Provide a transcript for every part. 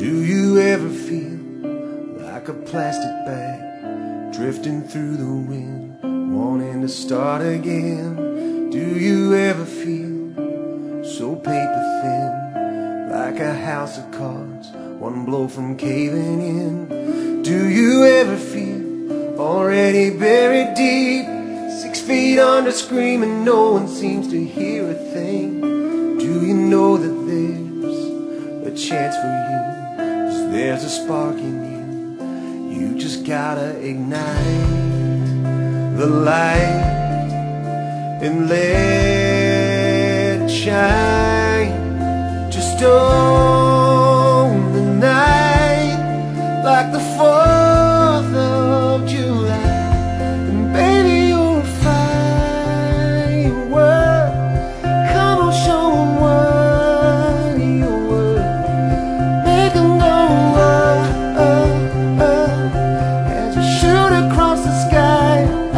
Do you ever feel like a plastic bag drifting through the wind, wanting to start again? Do you ever feel so paper thin, like a house of cards, one blow from caving in? Do you ever feel already buried deep, 6 feet under, screaming, no one seems to hear a thing? Do you know that there's a chance for you, 'cause there's a spark in you? You just gotta ignite the light and let it shine. Just own the night like the 4th of July. And baby, you're a firework. Come on, show 'em what you're worth. Make 'em go oh, oh, oh, as we shoot across the sky.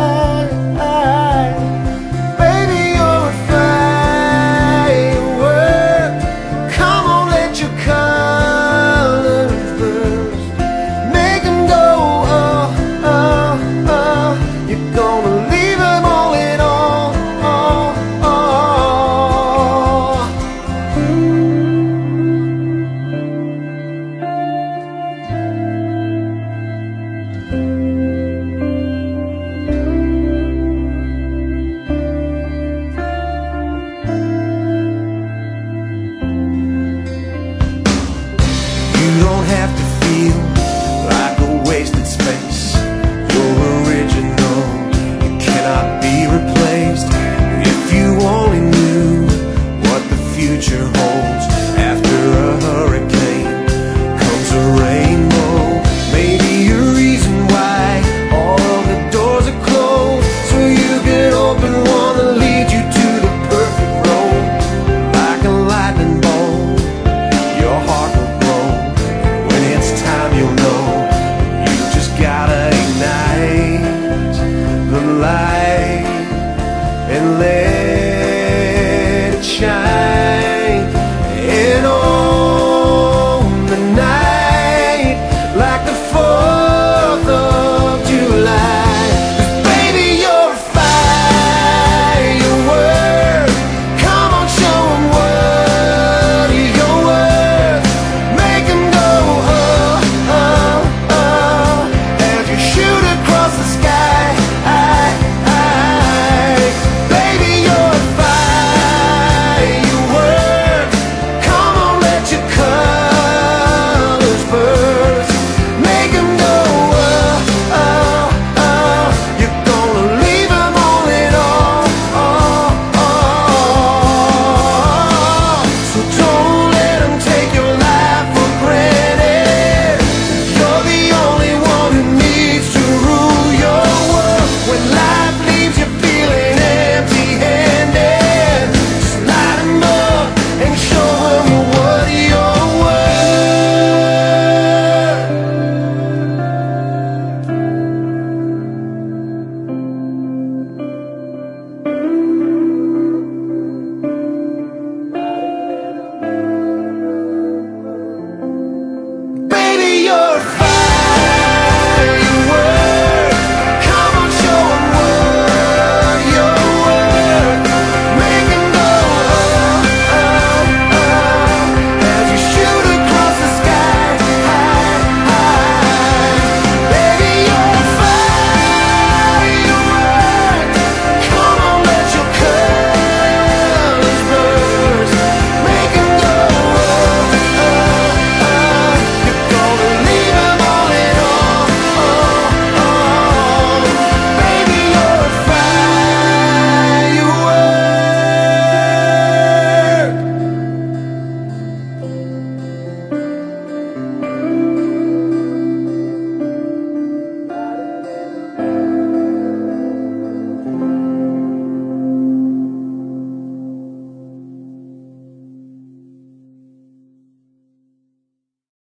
Baby, you're a firework. Come on, let your colors burst. Make 'em go oh, oh, oh. You're gonna leave 'em all in all, all, all. You don't have to feel like a wasted space. You're original, you cannot be replaced. If you only knew what the future holds.